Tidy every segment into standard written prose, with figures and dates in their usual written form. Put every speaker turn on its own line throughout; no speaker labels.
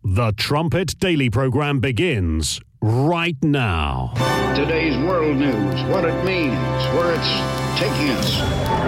The Trumpet Daily program begins right now.
Today's world news, what it means, where it's taking us.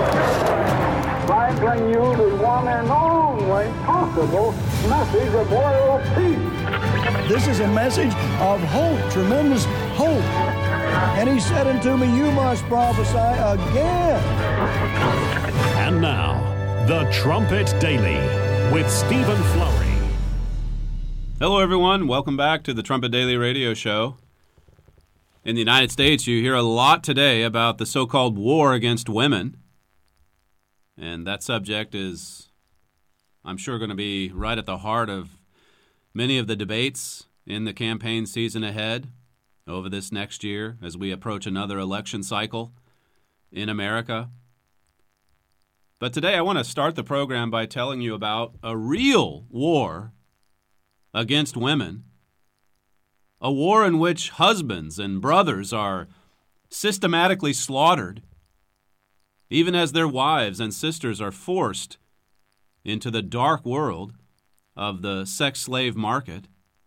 I bring you the one and only possible message of world peace.
This is a message of hope, tremendous hope. And he said unto me, you must prophesy again.
And now, The Trumpet Daily with Stephen Flurry.
Hello, everyone. Welcome back to the Trumpet Daily Radio Show. In the United States, you hear a lot today about the so-called war against women. And that subject is, I'm sure, going to be right at the heart of many of the debates in the campaign season ahead over this next year as we approach another election cycle in America. But today I want to start the program by telling you about a real war against women, a war in which husbands and brothers are systematically slaughtered, even as their wives and sisters are forced into the dark world of the sex slave market.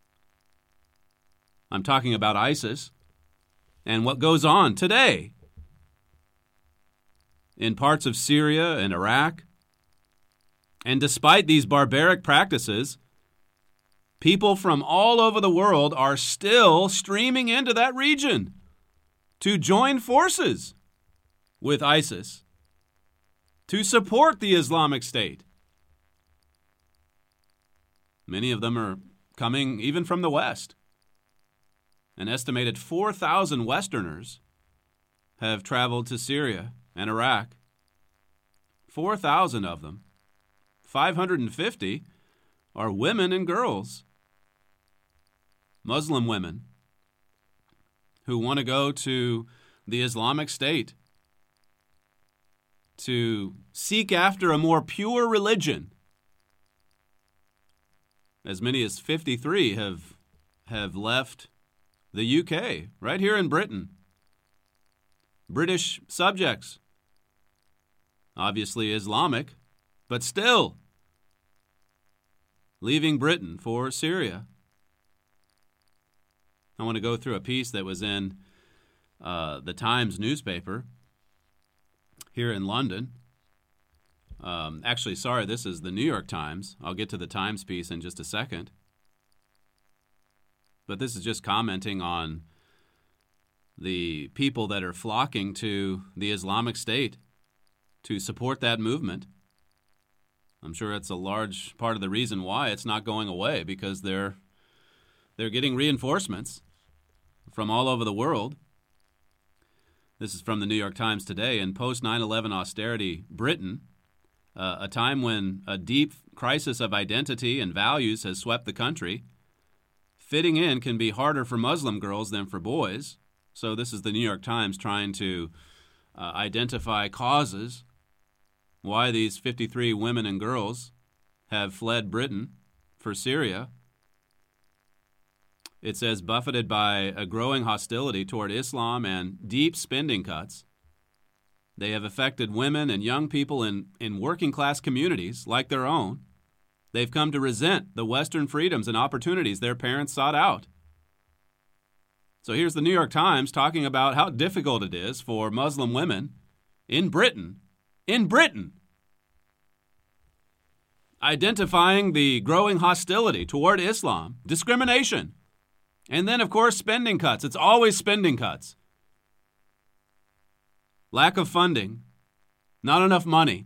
I'm talking about ISIS and what goes on today in parts of Syria and Iraq. And despite these barbaric practices, people from all over the world are still streaming into that region to join forces with ISIS, to support the Islamic State. Many of them are coming even from the West. An estimated 4,000 Westerners have traveled to Syria and Iraq. 4,000 of them. 550 are women and girls. Muslim women who want to go to the Islamic State to seek after a more pure religion. As many as 53 have left the UK, right here in Britain. British subjects, obviously Islamic, but still leaving Britain for Syria. I want to go through a piece that was in the Times newspaper here in London. This is the New York Times. I'll get to the Times piece in just a second. But this is just commenting on the people that are flocking to the Islamic State to support that movement. I'm sure it's a large part of the reason why it's not going away, because they're getting reinforcements from all over the world. This is from the New York Times today. In post 9/11 austerity Britain, a time when a deep crisis of identity and values has swept the country, fitting in can be harder for Muslim girls than for boys. So this is the New York Times trying to identify causes why these 53 women and girls have fled Britain for Syria. It says, buffeted by a growing hostility toward Islam and deep spending cuts, they have affected women and young people in working-class communities like their own. They've come to resent the Western freedoms and opportunities their parents sought out. So here's the New York Times talking about how difficult it is for Muslim women in Britain, identifying the growing hostility toward Islam, discrimination, and then, of course, spending cuts. It's always spending cuts. Lack of funding, not enough money.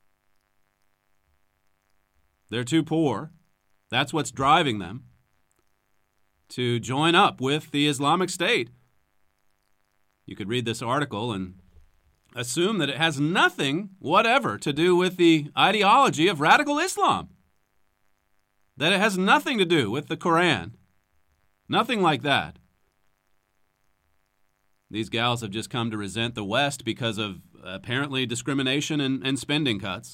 They're too poor. That's what's driving them to join up with the Islamic State. You could read this article and assume that it has nothing whatever to do with the ideology of radical Islam, that it has nothing to do with the Quran. Nothing like that. These gals have just come to resent the West because of apparently discrimination and spending cuts.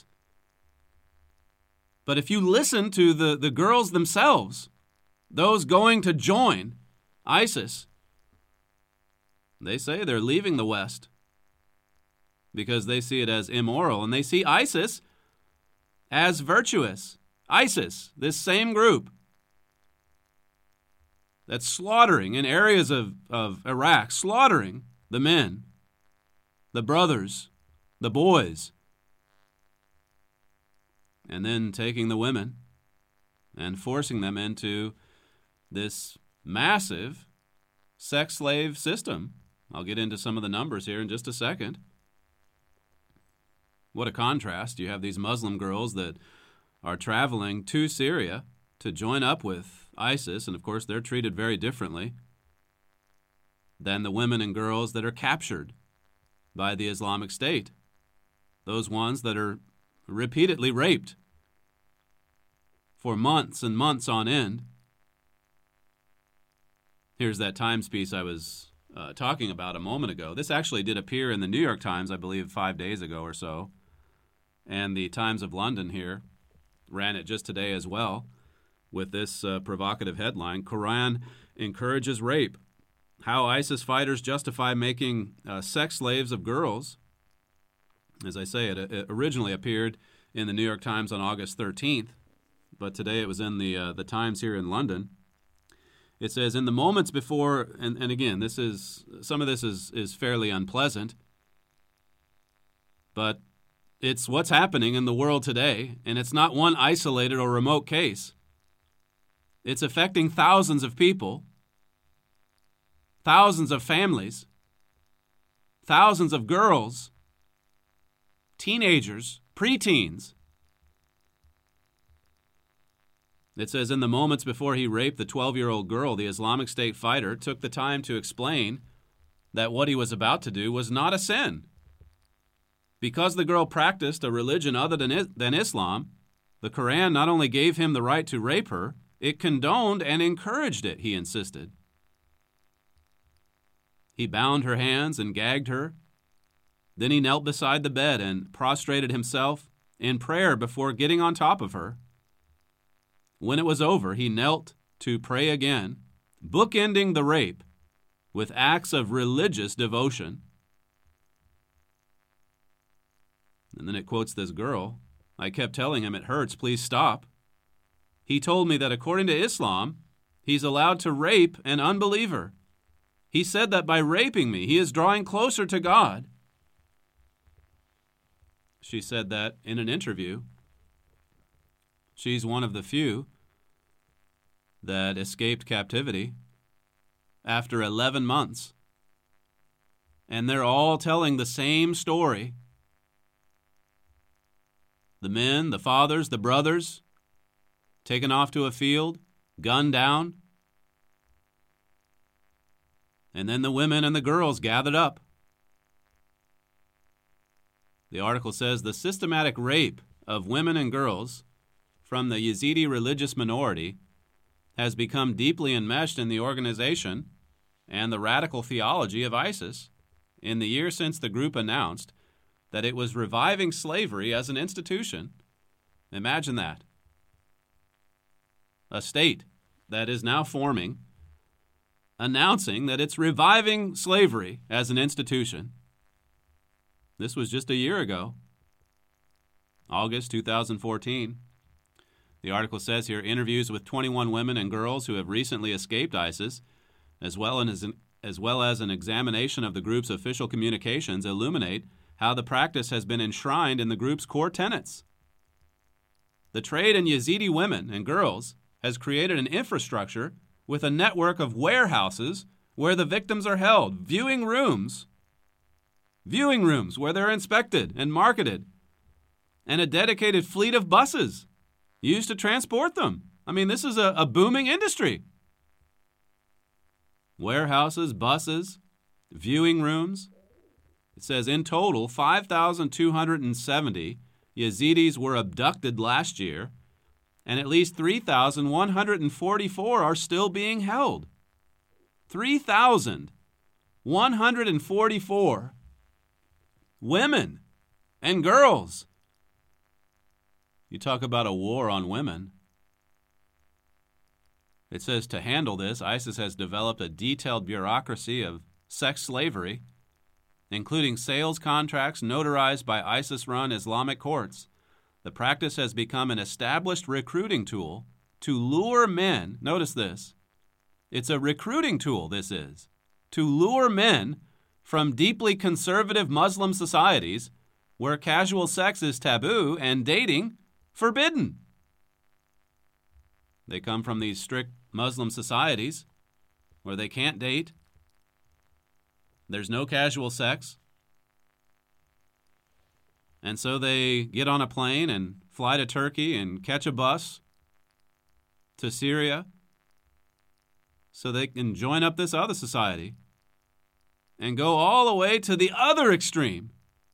But if you listen to the girls themselves, those going to join ISIS, they say they're leaving the West because they see it as immoral, and they see ISIS as virtuous. ISIS, this same group, that's slaughtering in areas of Iraq, slaughtering the men, the brothers, the boys, and then taking the women and forcing them into this massive sex slave system. I'll get into some of the numbers here in just a second. What a contrast. You have these Muslim girls that are traveling to Syria to join up with ISIS, and of course they're treated very differently than the women and girls that are captured by the Islamic State. Those ones that are repeatedly raped for months and months on end. Here's that Times piece I was talking about a moment ago. This actually did appear in the New York Times, I believe, 5 days ago or so. And the Times of London here ran it just today as well with this provocative headline, Quran Encourages Rape. How ISIS fighters justify making sex slaves of girls. As I say, it originally appeared in the New York Times on August 13th, but today it was in the Times here in London. It says, in the moments before, and again, some of this is fairly unpleasant, but it's what's happening in the world today, and it's not one isolated or remote case. It's affecting thousands of people, thousands of families, thousands of girls, teenagers, preteens. It says, in the moments before he raped the 12-year-old girl, the Islamic State fighter took the time to explain that what he was about to do was not a sin. Because the girl practiced a religion other than Islam, the Quran not only gave him the right to rape her, it condoned and encouraged it, he insisted. He bound her hands and gagged her. Then he knelt beside the bed and prostrated himself in prayer before getting on top of her. When it was over, he knelt to pray again, bookending the rape with acts of religious devotion. And then it quotes this girl. I kept telling him, it hurts, please stop. He told me that according to Islam, he's allowed to rape an unbeliever. He said that by raping me, he is drawing closer to God. She said that in an interview. She's one of the few that escaped captivity after 11 months. And they're all telling the same story. The men, the fathers, the brothers, taken off to a field, gunned down. And then the women and the girls gathered up. The article says the systematic rape of women and girls from the Yazidi religious minority has become deeply enmeshed in the organization and the radical theology of ISIS in the year since the group announced that it was reviving slavery as an institution. Imagine that. A state that is now forming, announcing that it's reviving slavery as an institution. This was just a year ago, August 2014. The article says here, interviews with 21 women and girls who have recently escaped ISIS, as well as an examination of the group's official communications, illuminate how the practice has been enshrined in the group's core tenets. The trade in Yazidi women and girls has created an infrastructure with a network of warehouses where the victims are held, viewing rooms where they're inspected and marketed, and a dedicated fleet of buses used to transport them. I mean, this is a booming industry. Warehouses, buses, viewing rooms. It says in total, 5,270 Yazidis were abducted last year, and at least 3,144 are still being held. 3,144 women and girls. You talk about a war on women. It says to handle this, ISIS has developed a detailed bureaucracy of sex slavery, including sales contracts notarized by ISIS-run Islamic courts. The practice has become an established recruiting tool to lure men, notice this, It's a recruiting tool, this is, to lure men from deeply conservative Muslim societies where casual sex is taboo and dating forbidden. They come from these strict Muslim societies where they can't date. There's no casual sex. And so they get on a plane and fly to Turkey and catch a bus to Syria so they can join up this other society and go all the way to the other extreme.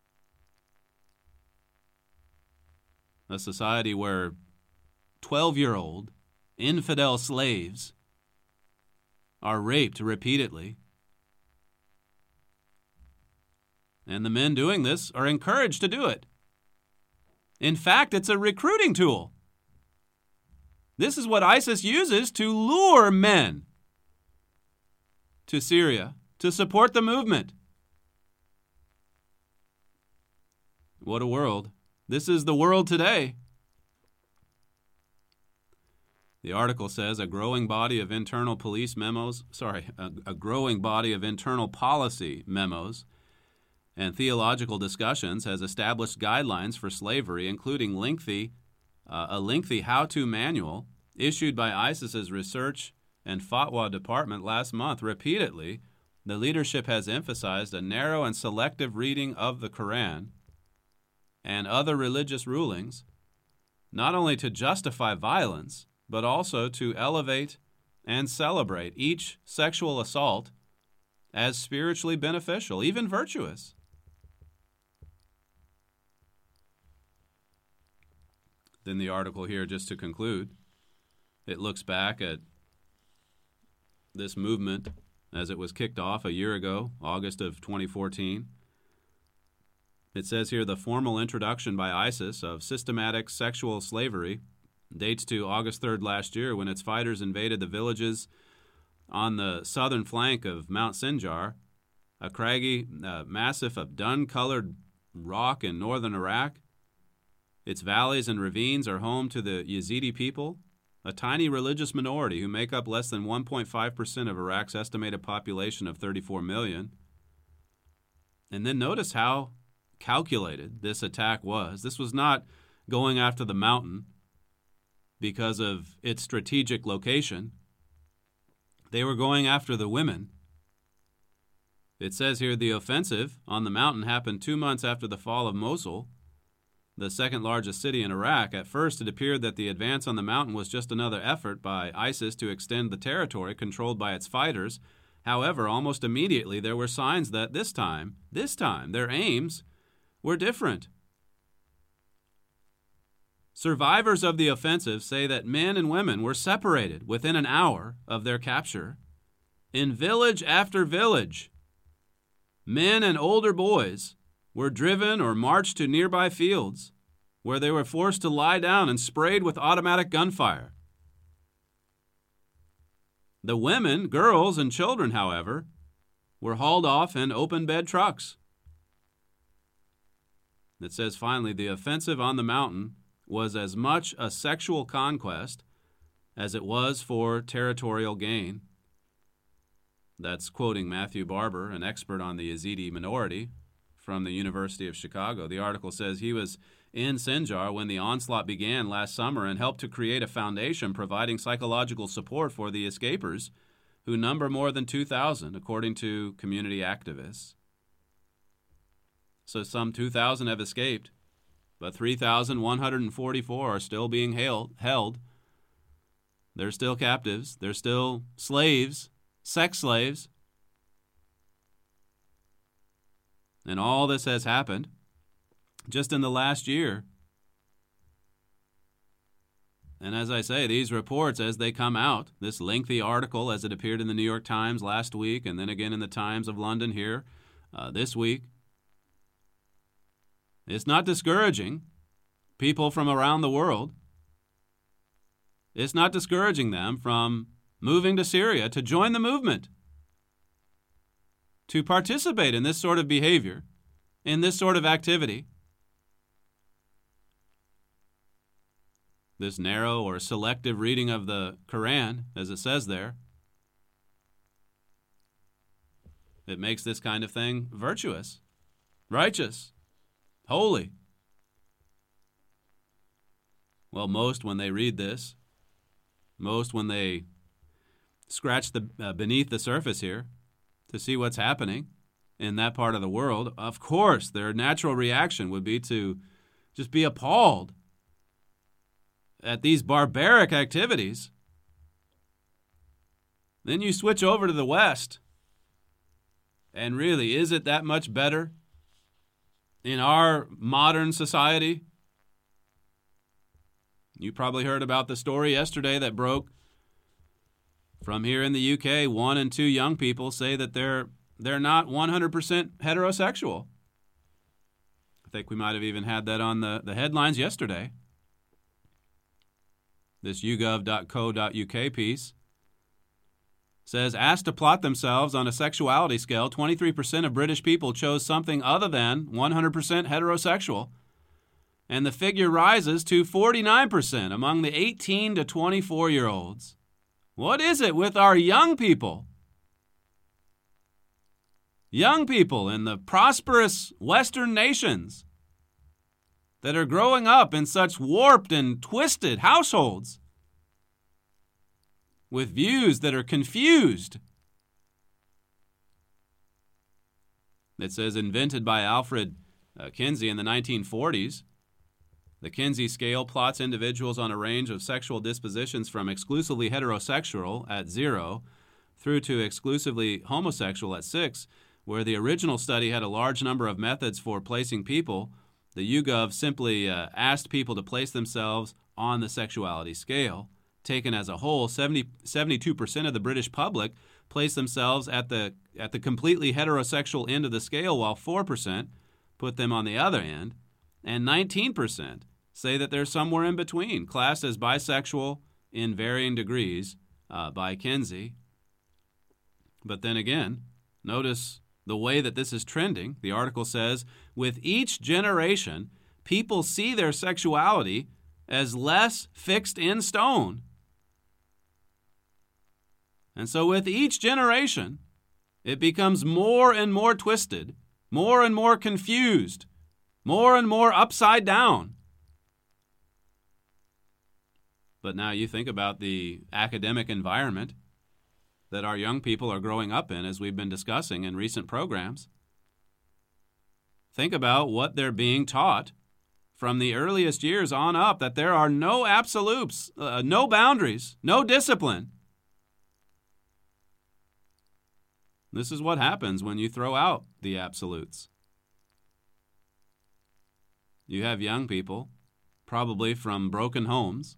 A society where 12-year-old infidel slaves are raped repeatedly. And the men doing this are encouraged to do it. In fact, it's a recruiting tool. This is what ISIS uses to lure men to Syria to support the movement. What a world. This is the world today. The article says a growing body of internal policy memos and theological discussions has established guidelines for slavery, including a lengthy how-to manual issued by ISIS's research and fatwa department last month. Repeatedly, the leadership has emphasized a narrow and selective reading of the Quran and other religious rulings, not only to justify violence, but also to elevate and celebrate each sexual assault as spiritually beneficial, even virtuous. Then the article here, just to conclude, it looks back at this movement as it was kicked off a year ago, August of 2014. It says here, the formal introduction by ISIS of systematic sexual slavery dates to August 3rd last year, when its fighters invaded the villages on the southern flank of Mount Sinjar, a craggy massif of dun-colored rock in northern Iraq. Its valleys and ravines are home to the Yazidi people, a tiny religious minority who make up less than 1.5% of Iraq's estimated population of 34 million. And then notice how calculated this attack was. This was not going after the mountain because of its strategic location. They were going after the women. It says here the offensive on the mountain happened 2 months after the fall of Mosul, the second largest city in Iraq. At first, it appeared that the advance on the mountain was just another effort by ISIS to extend the territory controlled by its fighters. However, almost immediately there were signs that this time, their aims were different. Survivors of the offensive say that men and women were separated within an hour of their capture. In village after village, men and older boys were driven or marched to nearby fields where they were forced to lie down and sprayed with automatic gunfire. The women, girls, and children, however, were hauled off in open bed trucks. It says finally, the offensive on the mountain was as much a sexual conquest as it was for territorial gain. That's quoting Matthew Barber, an expert on the Yazidi minority from the University of Chicago. The article says he was in Sinjar when the onslaught began last summer and helped to create a foundation providing psychological support for the escapers, who number more than 2,000, according to community activists. So some 2,000 have escaped, but 3,144 are still being held. They're still captives. They're still slaves, sex slaves. And all this has happened just in the last year. And as I say, these reports, as they come out, this lengthy article as it appeared in the New York Times last week and then again in the Times of London here this week, it's not discouraging people from around the world. It's not discouraging them from moving to Syria to join the movement, to participate in this sort of behavior, in this sort of activity. This narrow or selective reading of the Quran, as it says there, It makes this kind of thing virtuous, righteous, holy. Well, most when they read this, most when they scratch beneath the surface here to see what's happening in that part of the world, of course, their natural reaction would be to just be appalled at these barbaric activities. Then you switch over to the West, and really, is it that much better in our modern society? You probably heard about the story yesterday that broke from here in the UK. 1 and 2 young people say that they're not 100% heterosexual. I think we might have even had that on the headlines yesterday. This YouGov.co.uk piece says, asked to plot themselves on a sexuality scale, 23% of British people chose something other than 100% heterosexual, and the figure rises to 49% among the 18 to 24-year-olds. What is it with our young people? Young people in the prosperous Western nations that are growing up in such warped and twisted households with views that are confused. It says invented by Alfred Kinsey in the 1940s. The Kinsey scale plots individuals on a range of sexual dispositions from exclusively heterosexual at 0 through to exclusively homosexual at 6. Where the original study had a large number of methods for placing people, the YouGov simply asked people to place themselves on the sexuality scale. Taken as a whole, 72% of the British public placed themselves at the completely heterosexual end of the scale, while 4% put them on the other end, and 19% say that they're somewhere in between, classed as bisexual in varying degrees by Kinsey. But then again, notice the way that this is trending. The article says, with each generation, people see their sexuality as less fixed in stone. And so with each generation, it becomes more and more twisted, more and more confused, more and more upside down. But now you think about the academic environment that our young people are growing up in, as we've been discussing in recent programs. Think about what they're being taught from the earliest years on up, that there are no absolutes, no boundaries, no discipline. This is what happens when you throw out the absolutes. You have young people, probably from broken homes,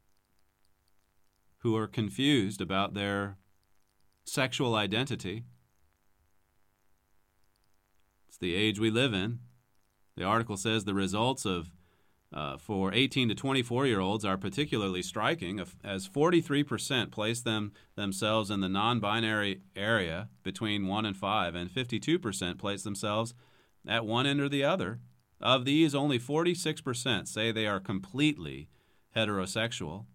who are confused about their sexual identity. It's the age we live in. The article says the results for 18 to 24-year-olds are particularly striking, as 43% place themselves in the non-binary area between 1 and 5, and 52% place themselves at one end or the other. Of these, only 46% say they are completely heterosexual.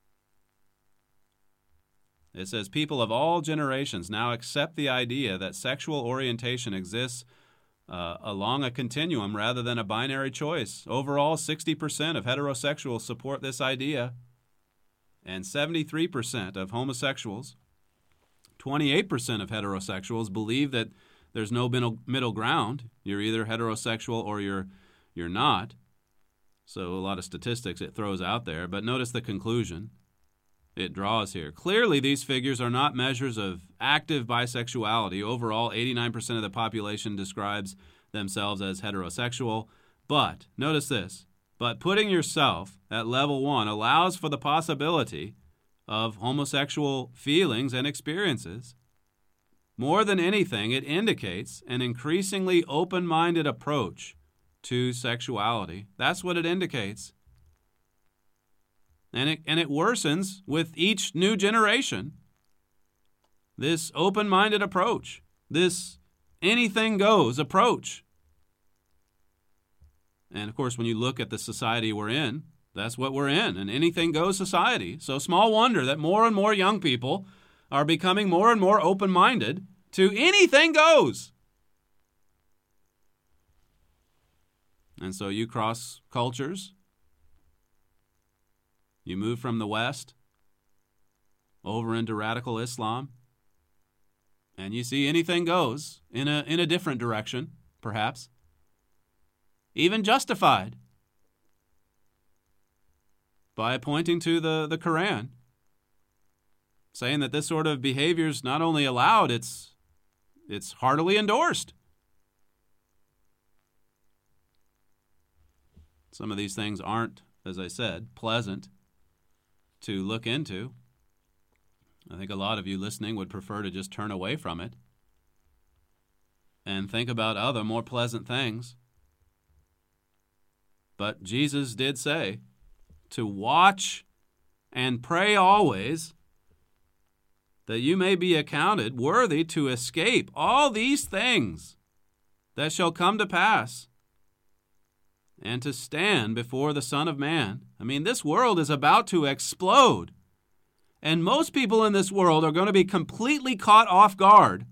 It says people of all generations now accept the idea that sexual orientation exists along a continuum rather than a binary choice. Overall, 60% of heterosexuals support this idea, and 73% of homosexuals, 28% of heterosexuals believe that there's no middle ground. You're either heterosexual or you're not. So a lot of statistics it throws out there, but notice the conclusion it draws here. Clearly, these figures are not measures of active bisexuality. Overall, 89% of the population describes themselves as heterosexual. But, notice this, but putting yourself at level 1 allows for the possibility of homosexual feelings and experiences. More than anything, it indicates an increasingly open-minded approach to sexuality. That's what it indicates. And it worsens with each new generation. This open-minded approach, this anything-goes approach. And, of course, when you look at the society we're in, that's what we're in, an anything-goes society. So small wonder that more and more young people are becoming more and more open-minded to anything goes. And so you cross cultures. You move from the West over into radical Islam, and you see anything goes in a different direction, perhaps, even justified by pointing to the Quran, saying that this sort of behavior is not only allowed, it's heartily endorsed. Some of these things aren't, as I said, pleasant to look into. I think a lot of you listening would prefer to just turn away from it and think about other more pleasant things. But Jesus did say to watch and pray always, that you may be accounted worthy to escape all these things that shall come to pass, and to stand before the Son of Man. I mean, this world is about to explode, and most people in this world are going to be completely caught off guard.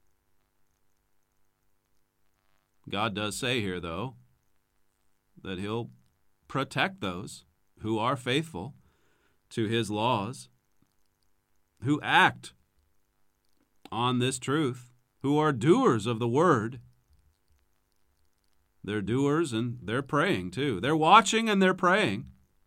God does say here, though, that He'll protect those who are faithful to His laws, who act on this truth, who are doers of the word. They're doers and they're praying too. They're watching and they're praying.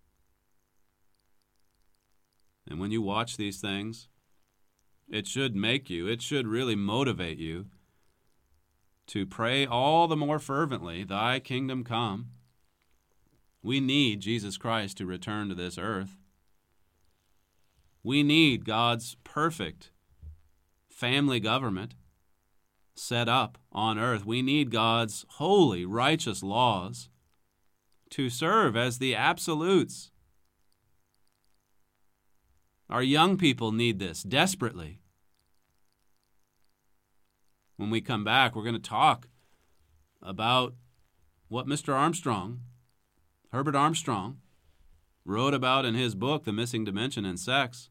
And when you watch these things, it should really motivate you to pray all the more fervently, Thy kingdom come. We need Jesus Christ to return to this earth. We need God's perfect family government set up on earth. We need God's holy, righteous laws to serve as the absolutes. Our young people need this desperately. When we come back, we're going to talk about what Mr. Armstrong, Herbert Armstrong, wrote about in his book, The Missing Dimension in Sex.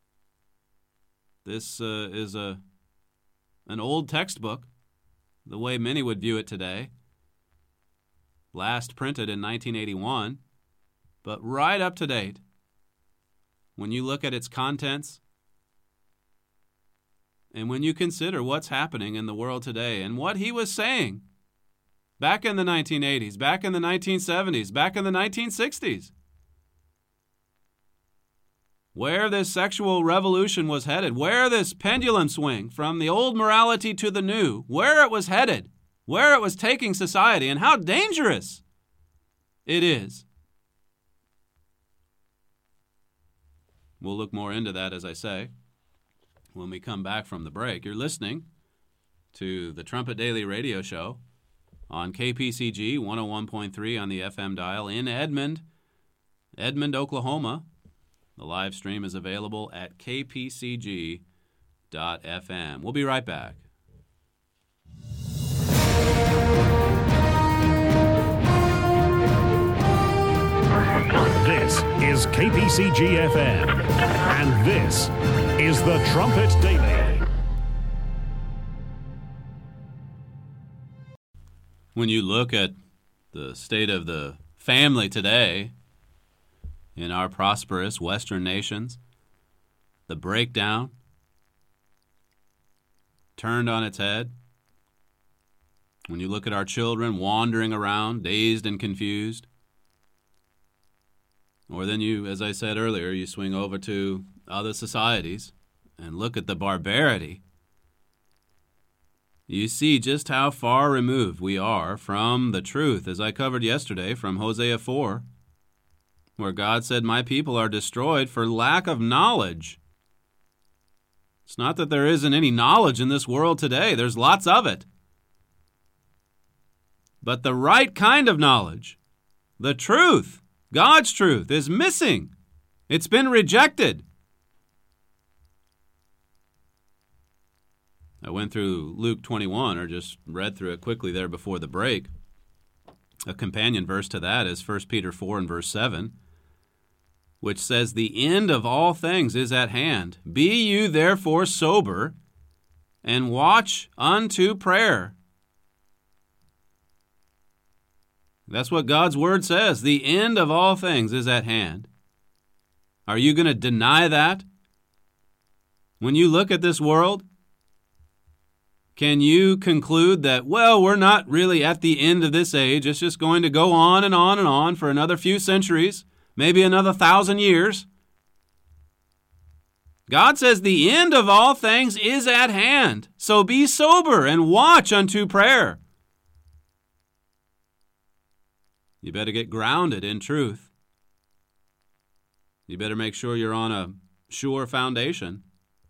This is an old textbook, the way many would view it today, last printed in 1981, but right up to date. When you look at its contents, and when you consider what's happening in the world today and what he was saying back in the 1980s, back in the 1970s, back in the 1960s, where this sexual revolution was headed, where this pendulum swing from the old morality to the new, where it was headed, where it was taking society, and how dangerous it is. We'll look more into that, as I say, when we come back from the break. You're listening to the Trumpet Daily Radio Show on KPCG 101.3 on the FM dial in Edmond, Oklahoma. The live stream is available at kpcg.fm. We'll be right back.
This is KPCG-FM, and this is the Trumpet Daily.
When you look at the state of the family today in our prosperous Western nations, the breakdown turned on its head. When you look at our children wandering around, dazed and confused, or then you, as I said earlier, you swing over to other societies and look at the barbarity, you see just how far removed we are from the truth, as I covered yesterday from Hosea 4, where God said, "My people are destroyed for lack of knowledge." It's not that there isn't any knowledge in this world today. There's lots of it. But the right kind of knowledge, the truth, God's truth, is missing. It's been rejected. I went through Luke 21, or just read through it quickly there before the break. A companion verse to that is 1 Peter 4 and verse 7, which says, "The end of all things is at hand. Be you therefore sober, and watch unto prayer. That's what God's word says. The end of all things is at hand. Are you going to deny that? When you look at this world, can you conclude that, well, we're not really at the end of this age. It's just going to go on and on and on for another few centuries, maybe another 1,000 years. God says the end of all things is at hand. So be sober and watch unto prayer. You better get grounded in truth. You better make sure you're on a sure foundation.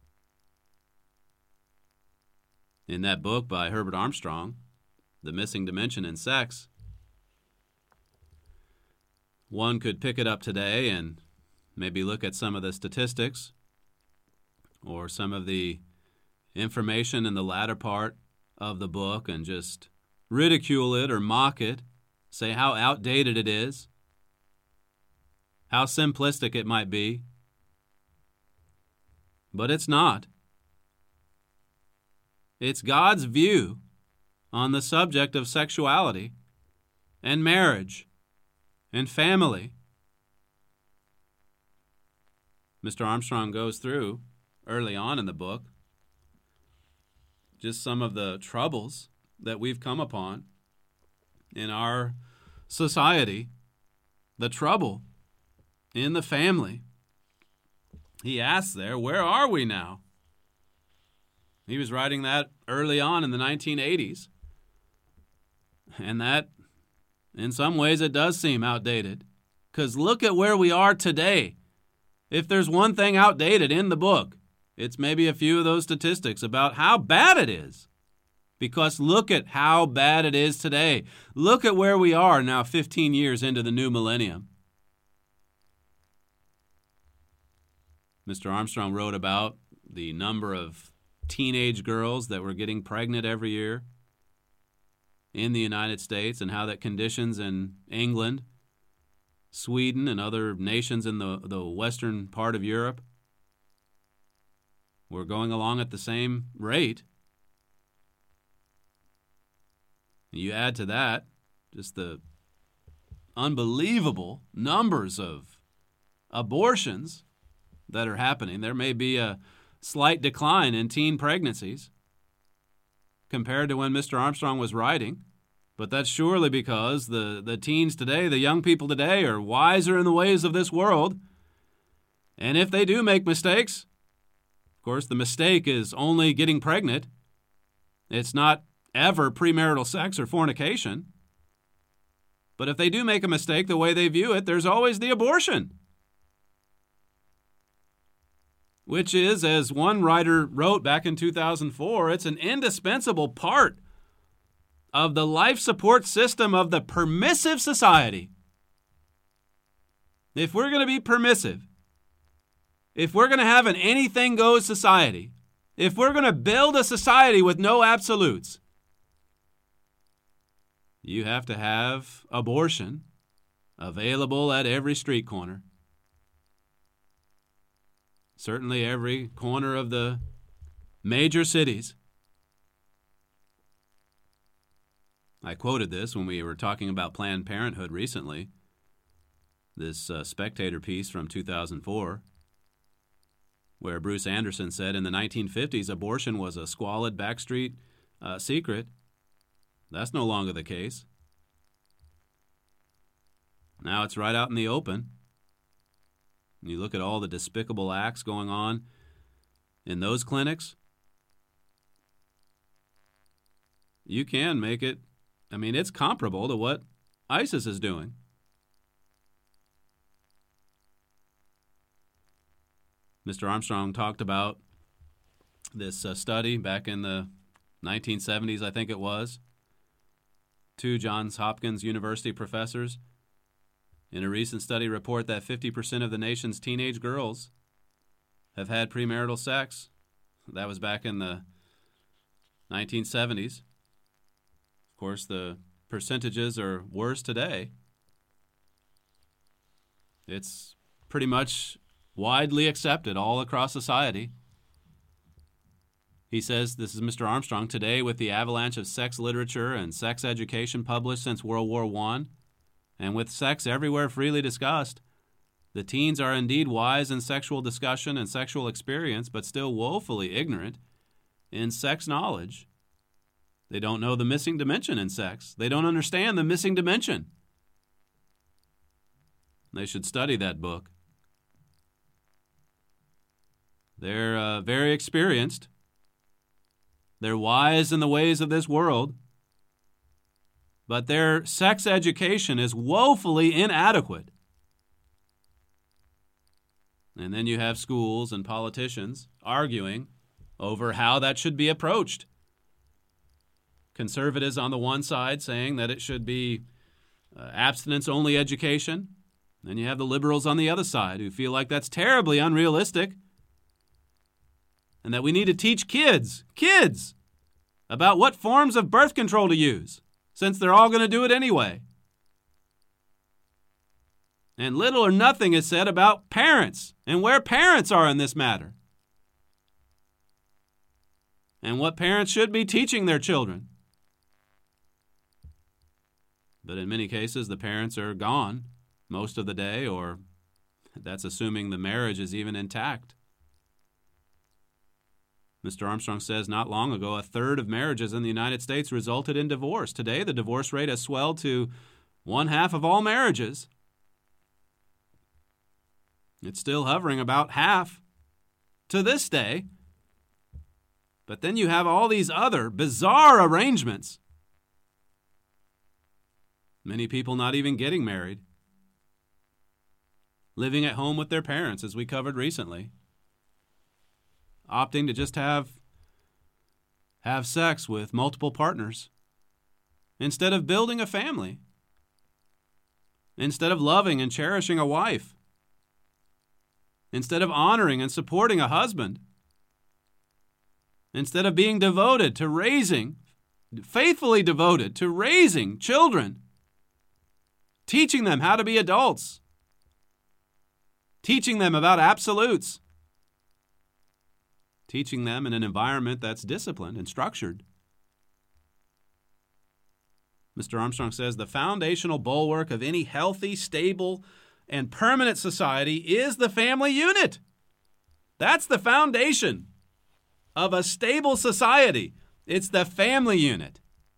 In that book by Herbert Armstrong, The Missing Dimension in Sex, one could pick it up today and maybe look at some of the statistics or some of the information in the latter part of the book and just ridicule it or mock it, say how outdated it is, how simplistic it might be. But it's not. It's God's view on the subject of sexuality and marriage and family. Mr. Armstrong goes through, early on in the book, just some of the troubles that we've come upon in our society, the trouble in the family. He asks there, where are we now? He was writing that early on in the 1980s. And that, in some ways, it does seem outdated. Because look at where we are today. If there's one thing outdated in the book, it's maybe a few of those statistics about how bad it is. Because look at how bad it is today. Look at where we are now 15 years into the new millennium. Mr. Armstrong wrote about the number of teenage girls that were getting pregnant every year in the United States and how that conditions in England, Sweden, and other nations in the western part of Europe were going along at the same rate. You add to that just the unbelievable numbers of abortions that are happening. There may be a slight decline in teen pregnancies compared to when Mr. Armstrong was writing, but that's surely because the teens today, the young people today, are wiser in the ways of this world. And if they do make mistakes, of course, the mistake is only getting pregnant. It's not ever premarital sex or fornication. But if they do make a mistake, the way they view it, there's always the abortion. Which is, as one writer wrote back in 2004, it's an indispensable part of the life support system of the permissive society. If we're going to be permissive, if we're going to have an anything-goes society, if we're going to build a society with no absolutes, you have to have abortion available at every street corner. Certainly every corner of the major cities. I quoted this when we were talking about Planned Parenthood recently, this Spectator piece from 2004, where Bruce Anderson said in the 1950s abortion was a squalid backstreet secret. That's no longer the case. Now it's right out in the open. You look at all the despicable acts going on in those clinics. You can make it, it's comparable to what ISIS is doing. Mr. Armstrong talked about this study back in the 1970s, I think it was. Two Johns Hopkins University professors in a recent study report that 50% of the nation's teenage girls have had premarital sex. That was back in the 1970s. Of course, the percentages are worse today. It's pretty much widely accepted all across society. He says, this is Mr. Armstrong, today with the avalanche of sex literature and sex education published since World War I, and with sex everywhere freely discussed, the teens are indeed wise in sexual discussion and sexual experience, but still woefully ignorant in sex knowledge. They don't know the missing dimension in sex. They don't understand the missing dimension. They should study that book. They're very experienced. They're wise in the ways of this world. But their sex education is woefully inadequate. And then you have schools and politicians arguing over how that should be approached. Conservatives on the one side saying that it should be abstinence-only education. Then you have the liberals on the other side who feel like that's terribly unrealistic and that we need to teach kids, about what forms of birth control to use, since they're all going to do it anyway. And little or nothing is said about parents and where parents are in this matter, and what parents should be teaching their children. But in many cases, the parents are gone most of the day, or that's assuming the marriage is even intact. Mr. Armstrong says not long ago, 1/3 of marriages in the United States resulted in divorce. Today, the divorce rate has swelled to 1/2 of all marriages. It's still hovering about half to this day. But then you have all these other bizarre arrangements. Many people not even getting married. Living at home with their parents, as we covered recently. Opting to just have sex with multiple partners instead of building a family. Instead of loving and cherishing a wife. Instead of honoring and supporting a husband. Instead of being devoted to raising, faithfully devoted to raising children. Teaching them how to be adults. Teaching them about absolutes. Teaching them in an environment that's disciplined and structured. Mr. Armstrong says the foundational bulwark of any healthy, stable, and permanent society is the family unit. That's the foundation of a stable society. It's the family unit.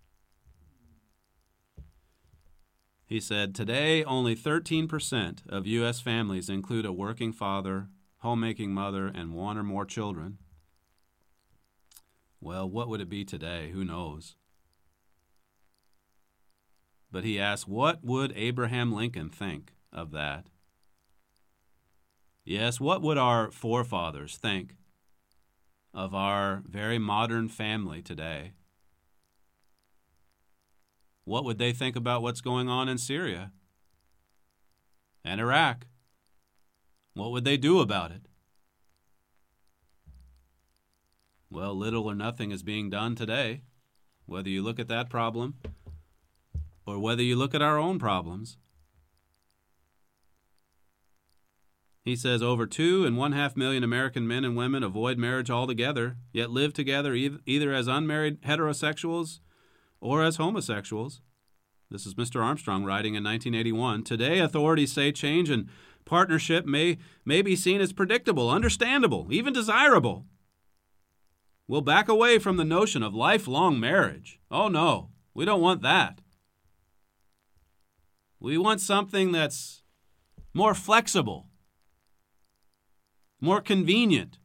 He said, today only 13% of U.S. families include a working father, homemaking mother, and one or more children. Well, what would it be today? Who knows? But he asked, what would Abraham Lincoln think of that? Yes, what would our forefathers think of our very modern family today? What would they think about what's going on in Syria and Iraq? What would they do about it? Well, little or nothing is being done today, whether you look at that problem or whether you look at our own problems. He says over 2.5 million American men and women avoid marriage altogether, yet live together either as unmarried heterosexuals or as homosexuals. This is Mr. Armstrong writing in 1981. Today, authorities say change in partnership may be seen as predictable, understandable, even desirable. We'll back away from the notion of lifelong marriage. Oh no, we don't want that. We want something that's more flexible, more convenient.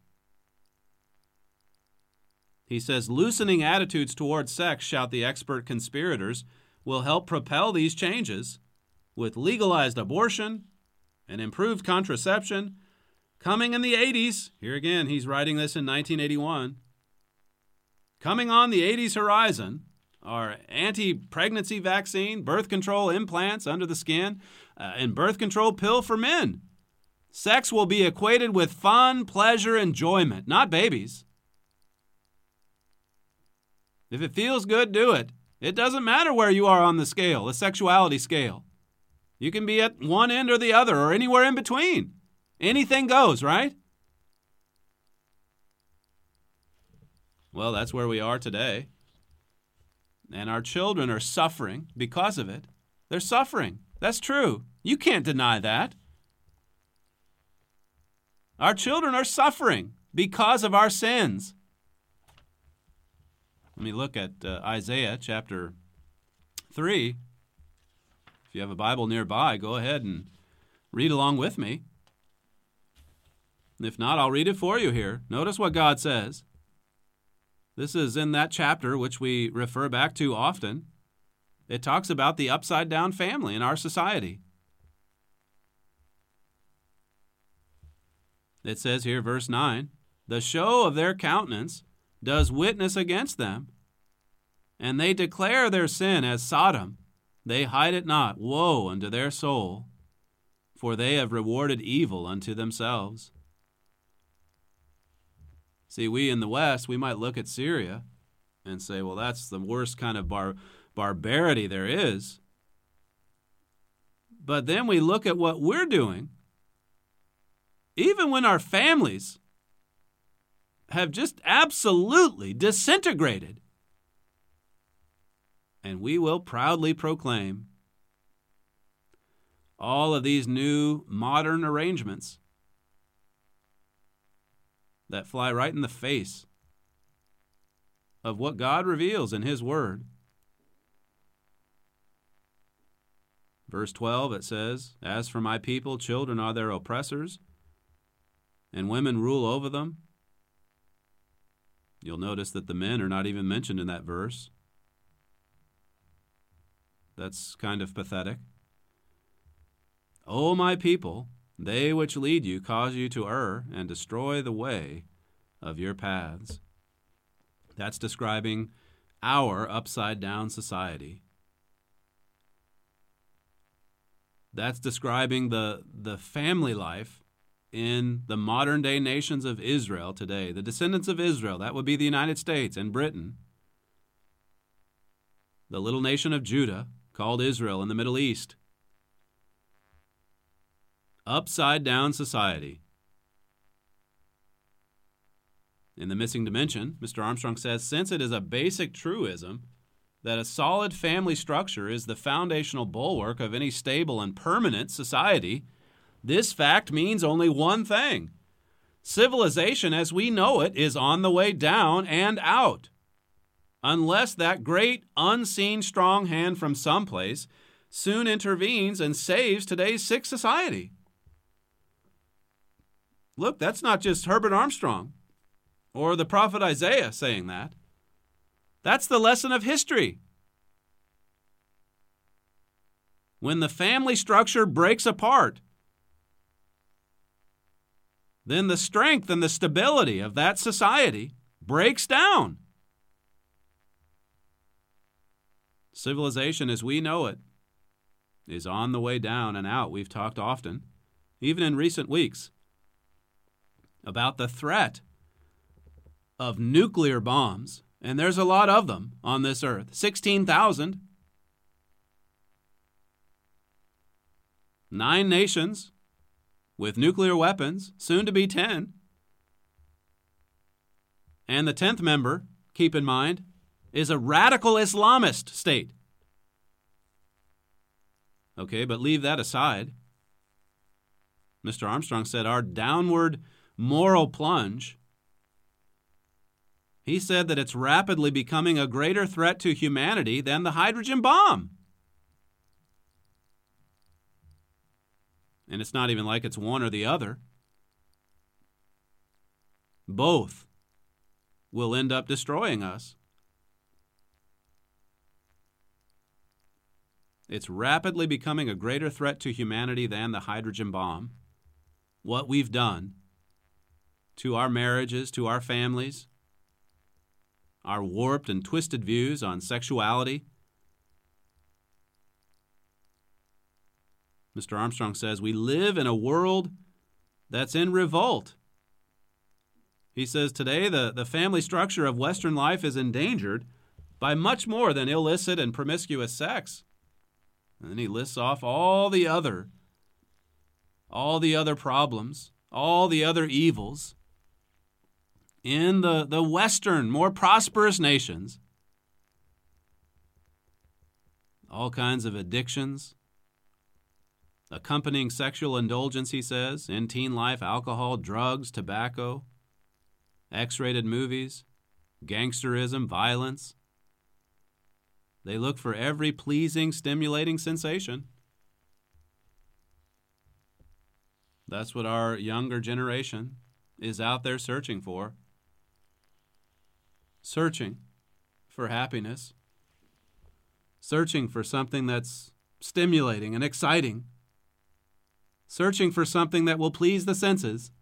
He says, loosening attitudes towards sex, shout the expert conspirators, will help propel these changes with legalized abortion and improved contraception coming in the 80s. Here again, he's writing this in 1981. Coming on the 80s horizon are anti-pregnancy vaccine, birth control implants under the skin, and birth control pill for men. Sex will be equated with fun, pleasure, enjoyment, not babies. If it feels good, do it. It doesn't matter where you are on the scale, the sexuality scale. You can be at one end or the other or anywhere in between. Anything goes, right? Well, that's where we are today. And our children are suffering because of it. They're suffering. That's true. You can't deny that. Our children are suffering because of our sins. Let me look at Isaiah chapter 3. If you have a Bible nearby, go ahead and read along with me. If not, I'll read it for you here. Notice what God says. This is in that chapter which we refer back to often. It talks about the upside-down family in our society. It says here, verse 9, "The show of their countenance does witness against them, and they declare their sin as Sodom. They hide it not. Woe unto their soul, for they have rewarded evil unto themselves." See, we in the West, we might look at Syria and say, well, that's the worst kind of barbarity there is. But then we look at what we're doing, even when our families have just absolutely disintegrated. And we will proudly proclaim all of these new modern arrangements that fly right in the face of what God reveals in His Word. Verse 12, it says, "As for my people, children are their oppressors, and women rule over them." You'll notice that the men are not even mentioned in that verse. That's kind of pathetic. "O my people, they which lead you cause you to err and destroy the way of your paths." That's describing our upside-down society. That's describing the family life in the modern-day nations of Israel today. The descendants of Israel, that would be the United States and Britain. The little nation of Judah, called Israel in the Middle East. Upside-down society. In The Missing Dimension, Mr. Armstrong says, since it is a basic truism that a solid family structure is the foundational bulwark of any stable and permanent society, this fact means only one thing. Civilization as we know it is on the way down and out, unless that great unseen strong hand from someplace soon intervenes and saves today's sick society. Look, that's not just Herbert Armstrong or the prophet Isaiah saying that. That's the lesson of history. When the family structure breaks apart, then the strength and the stability of that society breaks down. Civilization as we know it is on the way down and out. We've talked often, even in recent weeks, about the threat of nuclear bombs, and there's a lot of them on this earth. 16,000. 9 nations with nuclear weapons, soon to be 10. And the 10th member, keep in mind, is a radical Islamist state. Okay, but leave that aside. Mr. Armstrong said our downward moral plunge, he said that it's rapidly becoming a greater threat to humanity than the hydrogen bomb. And it's not even like it's one or the other. Both will end up destroying us. It's rapidly becoming a greater threat to humanity than the hydrogen bomb. What we've done to our marriages, to our families, our warped and twisted views on sexuality. Mr. Armstrong says we live in a world that's in revolt. He says today the family structure of Western life is endangered by much more than illicit and promiscuous sex. And then he lists off all the other problems, all the other evils in the Western, more prosperous nations, all kinds of addictions, accompanying sexual indulgence, he says, in teen life, alcohol, drugs, tobacco, X-rated movies, gangsterism, violence. They look for every pleasing, stimulating sensation. That's what our younger generation is out there searching for. Searching for happiness. Searching for something that's stimulating and exciting. Searching for something that will please the senses.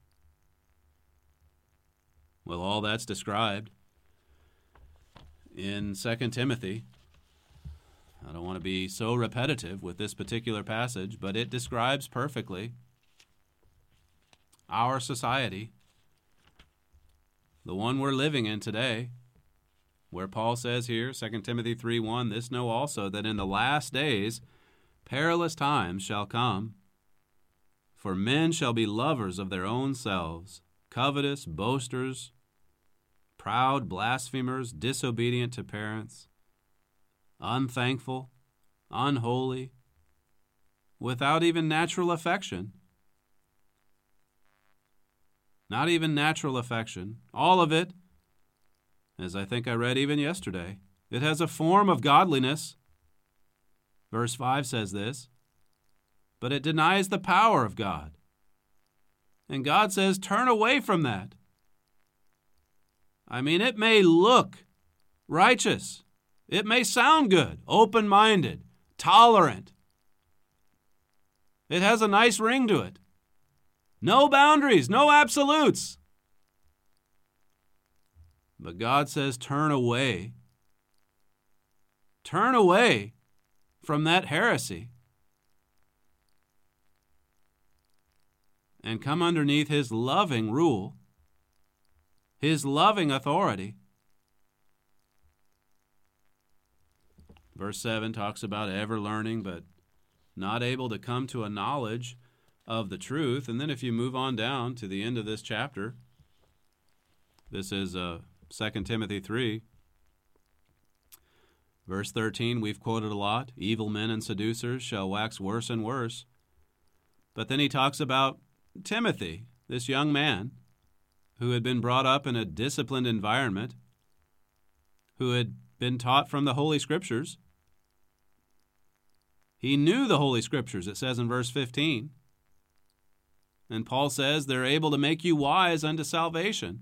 Well, all that's described in 2 Timothy. I don't want to be so repetitive with this particular passage, but it describes perfectly our society, the one we're living in today, where Paul says here, 2 Timothy 3:1, "This know also, that in the last days perilous times shall come. For men shall be lovers of their own selves, covetous, boasters, proud, blasphemers, disobedient to parents, unthankful, unholy, without even natural affection." Not even natural affection. All of it, as I think I read even yesterday, it has a form of godliness. Verse 5 says this, but it denies the power of God. And God says, turn away from that. I mean, it may look righteous. It may sound good, open-minded, tolerant. It has a nice ring to it. No boundaries, no absolutes. But God says, turn away. Turn away from that heresy. And come underneath His loving rule, His loving authority. Verse 7 talks about ever learning, but not able to come to a knowledge of the truth. And then if you move on down to the end of this chapter, this is 2 Timothy 3, verse 13, we've quoted a lot. Evil men and seducers shall wax worse and worse. But then he talks about Timothy, this young man who had been brought up in a disciplined environment, who had been taught from the Holy Scriptures. He knew the Holy Scriptures, it says in verse 15. And Paul says they're able to make you wise unto salvation.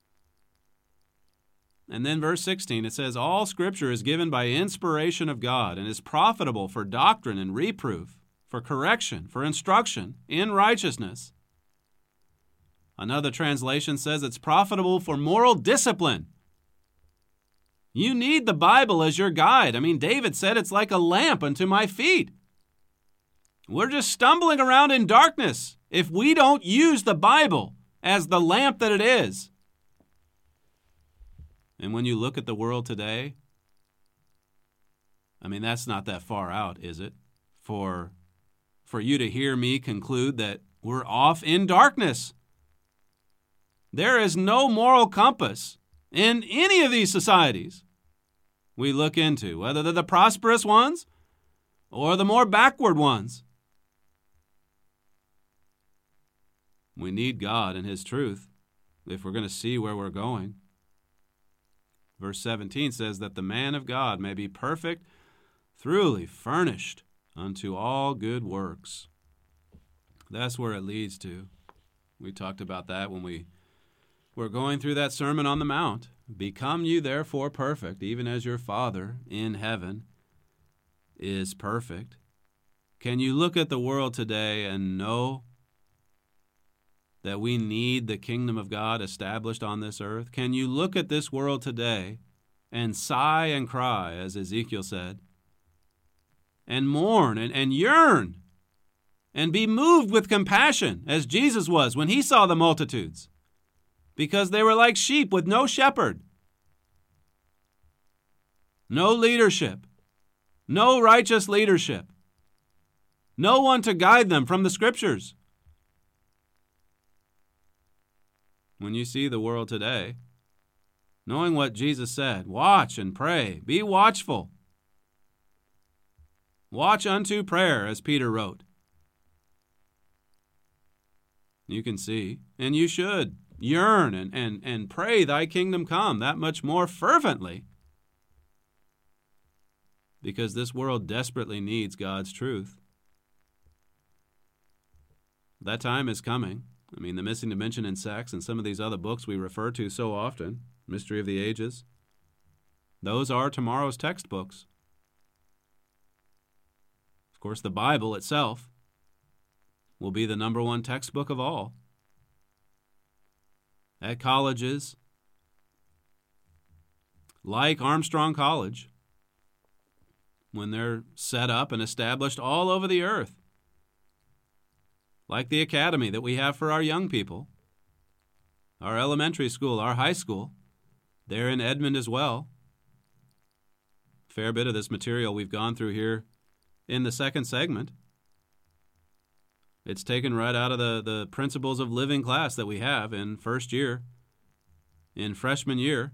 And then verse 16, it says, all Scripture is given by inspiration of God and is profitable for doctrine and reproof, for correction, for instruction in righteousness. Another translation says it's profitable for moral discipline. You need the Bible as your guide. I mean, David said it's like a lamp unto my feet. We're just stumbling around in darkness if we don't use the Bible as the lamp that it is. And when you look at the world today, I mean, that's not that far out, is it? For you to hear me conclude that we're off in darkness. There is no moral compass in any of these societies we look into, whether they're the prosperous ones or the more backward ones. We need God and His truth if we're going to see where we're going. Verse 17 says that the man of God may be perfect, thoroughly furnished unto all good works. That's where it leads to. We talked about that when we were going through that Sermon on the Mount. Become you therefore perfect, even as your Father in heaven is perfect. Can you look at the world today and know that we need the kingdom of God established on this earth? Can you look at this world today and sigh and cry, as Ezekiel said, and mourn and yearn and be moved with compassion, as Jesus was when He saw the multitudes, because they were like sheep with no shepherd, no leadership, no righteous leadership, no one to guide them from the Scriptures? when you see the world today, knowing what Jesus said, watch and pray, be watchful. Watch unto prayer, as Peter wrote. You can see, and you should, yearn and pray thy kingdom come that much more fervently, because this world desperately needs God's truth. That time is coming. I mean, The Missing Dimension in Sex and some of these other books we refer to so often, Mystery of the Ages, those are tomorrow's textbooks. Of course, the Bible itself will be the number one textbook of all. At colleges like Armstrong College, when they're set up and established all over the earth, like the academy that we have for our young people, our elementary school, our high school, they're in Edmond as well. A fair bit of this material we've gone through here in the second segment. It's taken right out of the principles of living class that we have in first year, in freshman year,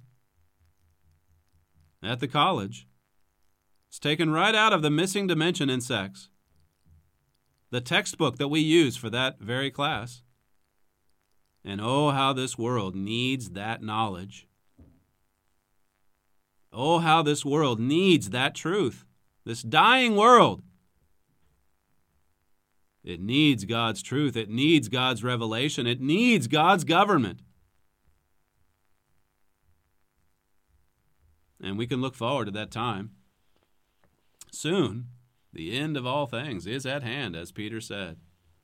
at the college. It's taken right out of The Missing Dimension in Sex, the textbook that we use for that very class. And oh, how this world needs that knowledge. Oh, how this world needs that truth. This dying world. It needs God's truth. It needs God's revelation. It needs God's government. And we can look forward to that time. Soon, the end of all things is at hand, as Peter said.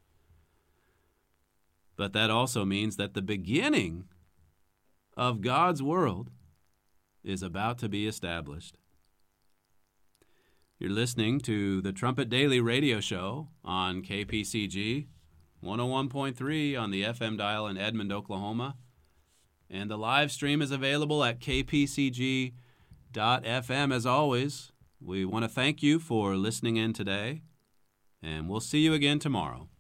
But that also means that the beginning of God's world is about to be established. You're listening to the Trumpet Daily Radio Show on KPCG 101.3 on the FM dial in Edmond, Oklahoma. And the live stream is available at kpcg.fm. As always, we want to thank you for listening in today, and we'll see you again tomorrow.